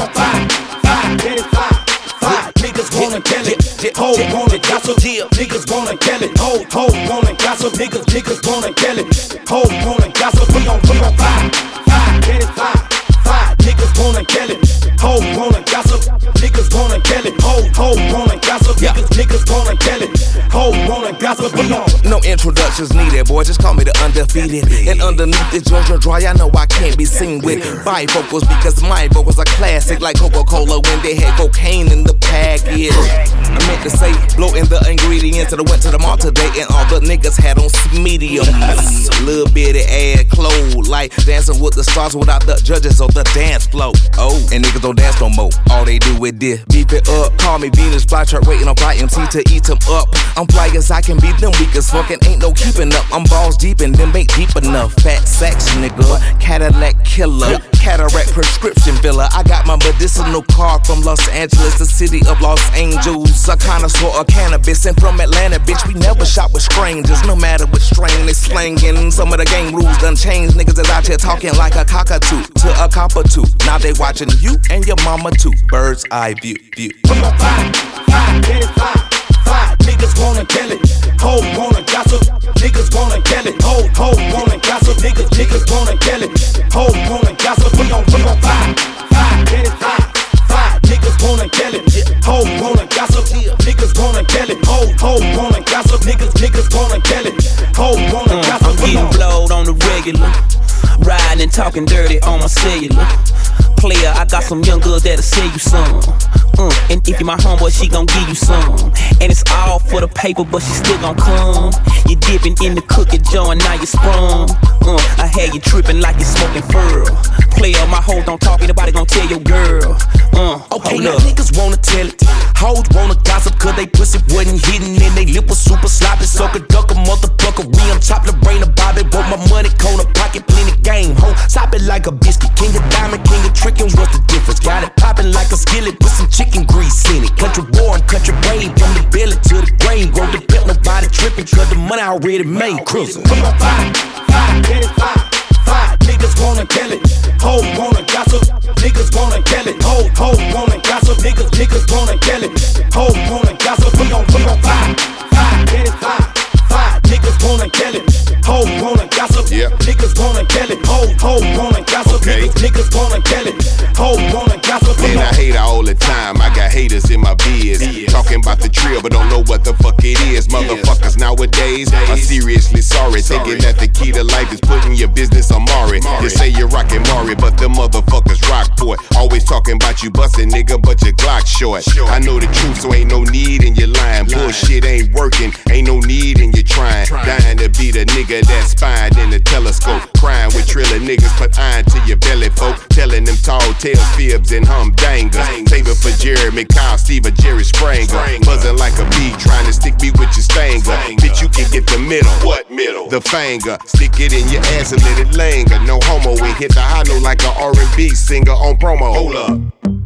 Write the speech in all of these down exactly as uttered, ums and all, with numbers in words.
on fire, fire, let it fire, fire. Niggas wanna tell it, hoes wanna gossip. Niggas wanna tell it, hoes, hoes wanna gossip. Niggas, niggas wanna tell it, hoes wanna gossip. We on, we on fire, fire, let it fire, fire. Niggas wanna tell it, hoes wanna gossip. Niggas wanna tell it, hoes, hoes wanna gossip. Niggas, niggas wanna tell it, hoes wanna gossip. We on. No introductions needed, boy, just call me the undefeated. And underneath the Georgia dry, I know I can't be seen with bifocals because my vocals are classic like Coca-Cola when they had cocaine in the package. I meant to say, blow in the ingredients and I went to the mall today and all the niggas had on mediums. Little bitty ass clothes, like dancing with the stars without the judges on the dance floor. Oh, and niggas don't dance no more. All they do is this, beef it up. Call me Venus flytrap, waiting on fly M C to eat them up. I'm fly as I can be, them weak as fucking ain't no keeping up. I'm balls deep and them ain't deep enough. Fat sex nigga, Cadillac killer, cataract prescription filler. I got my medicinal card from Los Angeles, the city of Los Angeles. A connoisseur of cannabis and from Atlanta, bitch. We never shop with strangers, no matter what strain they slangin'. Some of the game rules done changed. Niggas is out here talking like a cockatoo to a cockatoo. Now they watching you and your mama too. Bird's eye view, view. We on fire, fire, let it fire, fire. Niggas wanna tell it, hoes wanna gossip. Niggas wanna tell it, hoes, hoes wanna gossip. Niggas, niggas wanna tell it, hoes wanna gossip. We on, we on fire, fire, let it fire, fire. Niggas wanna tell it, hoes wanna gossip. Niggas wanna tell it, hoes, hoes wanna gossip. Niggas, niggas wanna tell it, hoes wanna uh, gossip. I'm getting blowed on the regular, riding and talking dirty on my cellular. Player, I got some young girls that'll sell you some. Uh, and if you my homeboy, she gon' give you some. And it's all for the paper, but she still gon' come. You dipping in the cookie jar and now you sprung. Uh, I had you tripping like you smoking fur. Player, my hoes don't talk, ain't nobody gon' tell your girl. Uh, okay, now niggas wanna tell it, hoes wanna gossip, cause they pussy wasn't hitting and they lip was super sloppy. Suck a duck a motherfucker, we on top the brain of Bobby. Broke my money, corner pocket, plenty game, ho. Stop it like a biscuit, king of diamond, king of trickin', what's the difference? Got it poppin' like a skillet, put some chicken grease in it. Country born, country brave, from the belly to the grave. Won't depend nobody trippin', cause the money already made. Cruisin'. We on fire, fire, let it fire, fire. Niggas wanna tell it, hoes wanna gossip. Niggas wanna tell it, hoes, hoes wanna gossip. Niggas, niggas wanna tell it, hoes wanna gossip. We on, we on fire, fire, let it fire, fire. Niggas wanna tell it, hoes wanna gossip. Yep. Niggas wanna tell it, hoes, hoes wanna gossip. Okay. Niggas, niggas wanna tell it, hoes wanna gossip. Man, I hate her all the time. I got haters in my biz. Talking about the trill, but don't know what the fuck it is. Motherfuckers nowadays are seriously sorry. Thinking that the key to life is putting your business on Maury. You say you're rockin' Maury, but the motherfuckers rock for it. Always talking about you bustin', nigga, but your Glock short. I know the truth, so ain't no need in your lying. Bullshit ain't working, ain't no need in your trying. Dying to be the nigga that's spying in the telescope. Crying with triller niggas, put iron to your belly, folk. Telling them tall tales, fibs, and humdangers. Save it for Jeremy Kyle, Steve, or Jerry Springer. Buzzing like a bee, trying to stick me with your stanger. Bitch, you can get the middle. What middle? The finger. Stick it in your ass and let it linger. No homo, and hit the high note like a R and B singer on promo. Hold up.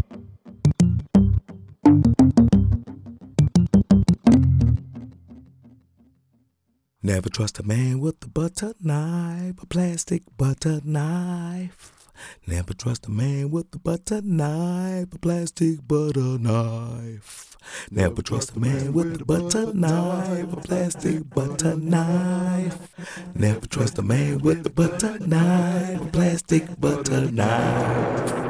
Never trust a man with a butter knife, a plastic butter knife. Never trust a man with a butter knife, a plastic butter knife. Never trust a man with a butter knife, a plastic butter knife. Never trust a man with a butter knife, a plastic butter knife.